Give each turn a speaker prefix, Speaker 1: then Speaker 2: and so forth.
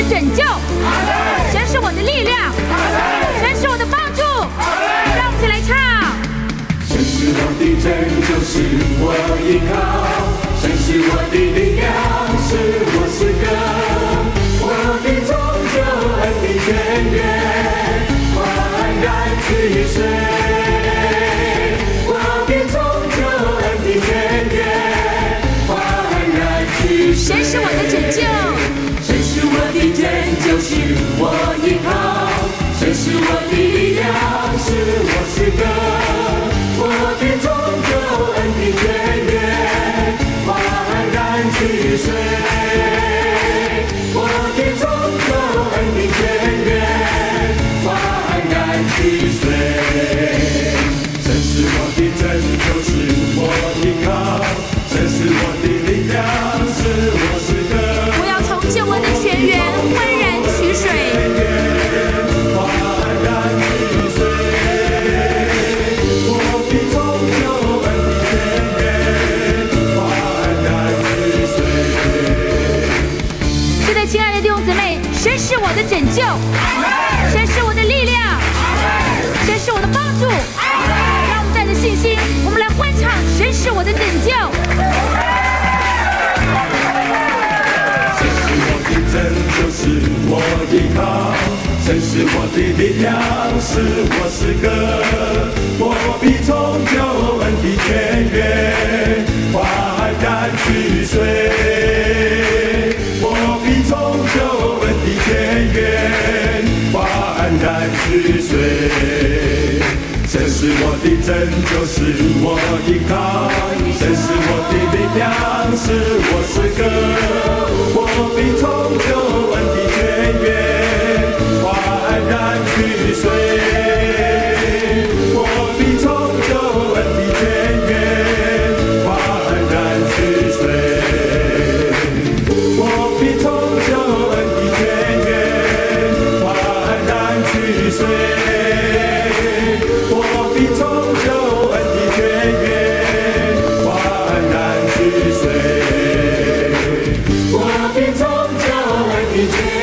Speaker 1: 拯救，神是我的力量，神是我的帮助。让我们一起来唱。
Speaker 2: 神是我的拯救，是我依靠；神是我的力量，是我诗歌。我的拯救，恩的泉源，焕然去水。我的拯救，恩的泉源，焕然去水。
Speaker 1: 神是我的拯救，
Speaker 2: 神是我的拯救，是我依靠；神是我的力量，是我诗歌。我的拯救，恩的泉源，焕然去水。我的拯救，恩的泉源，焕然去水。神是我的拯救，是我依靠；神是我的力量，是我诗歌。
Speaker 1: 我要从救恩的泉源焕然取水。是的，亲爱的弟兄姊妹，神是我的拯救，神是我的力量，神是我的帮助。让我们带着信心，我们来欢唱：神是我的拯救。
Speaker 2: 拯救是我依靠，神是我的力量，是我诗歌。我必从救恩的泉源焕然去水。我必从救恩的泉源焕然去水。神是我的拯救，是我依靠；神是我的力量，是我诗歌。我必从救恩的泉源焕然去水。我必从救恩的泉源焕然去水。我必从救恩的泉源焕然去水。我必从救恩的泉源